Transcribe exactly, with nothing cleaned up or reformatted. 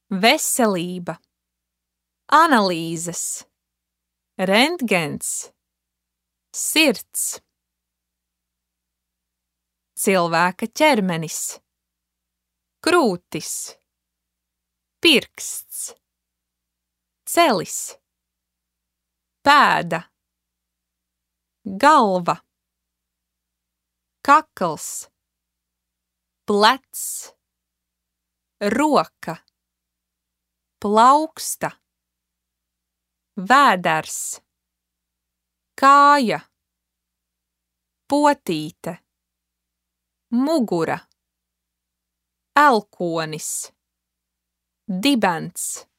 veselība, analīzes, rentgens, sirds, cilvēka ķermenis, krūtis, pirksts, celis, pēda, galva, kakls, plecs, roka, plauksta, vēders, kāja, potīte, mugura, elkonis, dibens.